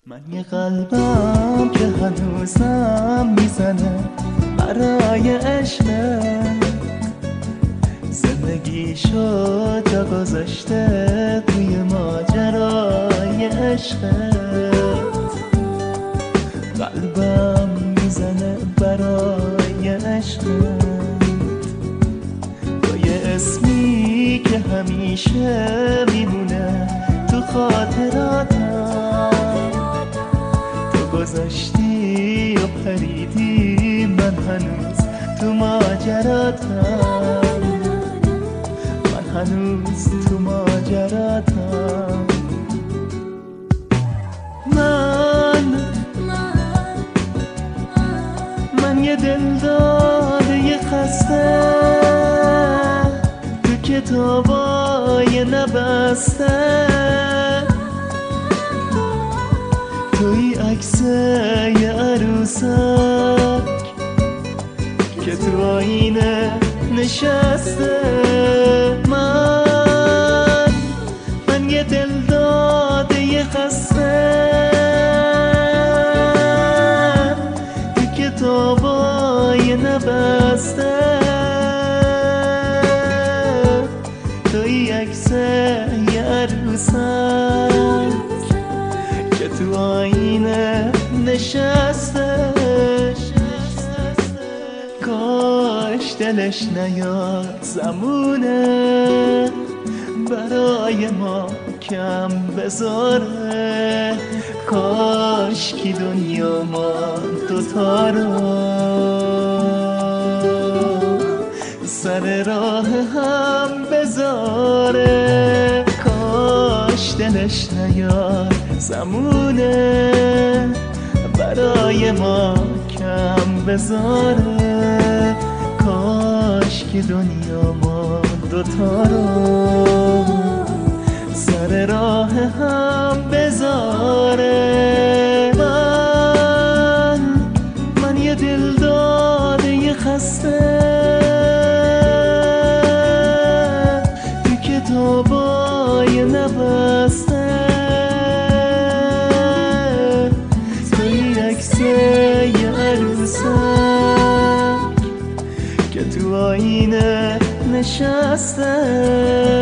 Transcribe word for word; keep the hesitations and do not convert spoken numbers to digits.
من یه قلبم که هنوزم میزنه برای عشقت، زندگیشو جا گذاشته توی ماجرای عشقت. قلبم میزنه برای عشقت، با یه اسمی که همیشه میمونه تو خاطراتم. تو گذاشتی و پریدی، من هنوز تو ماجراتم، من هنوز تو ماجراتم. من من یه دل داده یه خسته تو کتابای نبسته، توی عکس یه عروسک که تو آینه نشسته. من من یه دل داده یه خسته تو کتابای نبسته، توی عکس یه عروسک که تو آینه نشسته. کاش دلش نیاد زمونه برای ما کم بذاره، کاش کی دنیا ما دوتا رو سر راه هم بذاره. کاش دلش نیاد زمونه برای ما کم بذاره، کاش که دنیا ما دوتا رو سر راه هم بذاره. من من یه دل داده یه خسته تو کتابای نبسته، توی عکس یه عروسک که تو آینه نشسته.